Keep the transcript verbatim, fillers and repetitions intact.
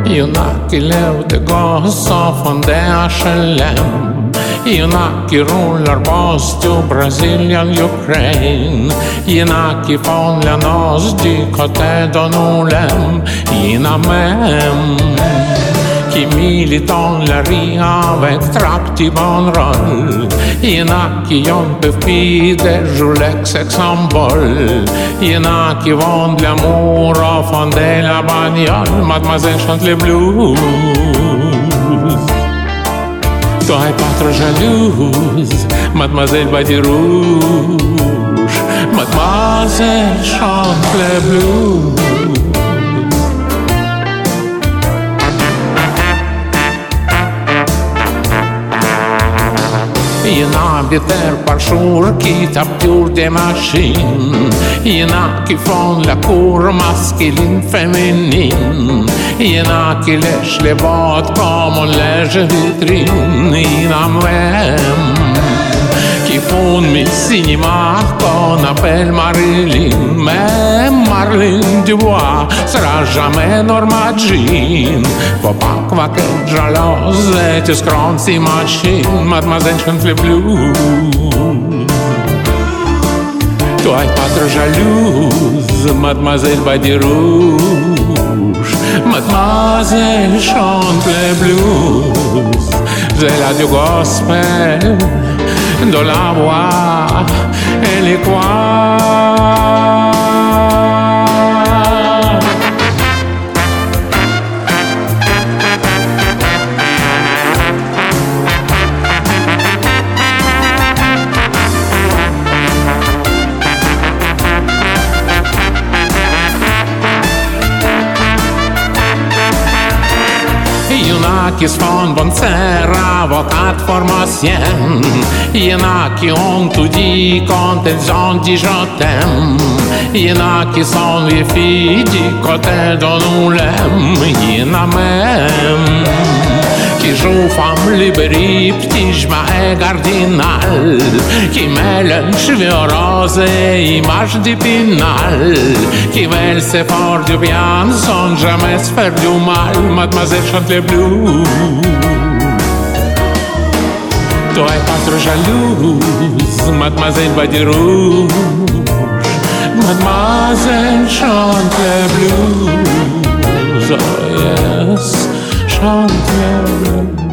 Il y en a qui lèvent des gosses en fondé H L M. Il y en a qui roulent leur boss du Brésil à l'Ukraine. Il y en a qui font la noce du côté de Noulem. Il y en a même qui militent dans la rue avec tracti banderole. Il y en a qui ont peuvent plus des Rolex Exambol. Il y en a qui vendent l'amour au fond de la bagnole. Mademoiselle chante les blues. Toi est pas trop jalouse, mademoiselle Badi Rouge. Mademoiselle chante les blues. Il y en a des terres par jour qui tapent des machines. Il y en a qui font la cour masculine, féminine. Il y en a qui lèchent les bottes comme on lèche vitrine. Il y en a même qui font mes cinémas qu'on appelle Marilyn. Mais Marilyn Dubois sera jamais Norma Jean. Faut pas que va être jalouse et tu scrones si machine. Mademoiselle chante les blues. Toi est pas trop jalouse, mademoiselle Badi Rouge. Mademoiselle chante les blues. C'est la du gospel, de la voix et les quoi. Il y en a qui se font bonne sœur, avocat de formation. Il y en a qui ont tout dit quand elles ont dit je t'aime. Il y en a qui sont les filles du côté de nous l'aime. Il y en a même qui jouent femme libérée, petit chemin cardinal, qui mêlent cheveux roses et images d'épinal, qui veulent se faire du bien sans jamais se faire du mal. Mademoiselle chante les blues. Toi est pas trop jalouse, mademoiselle Badi Rouge. Mademoiselle chante les blues. Oh yes, chante les blues.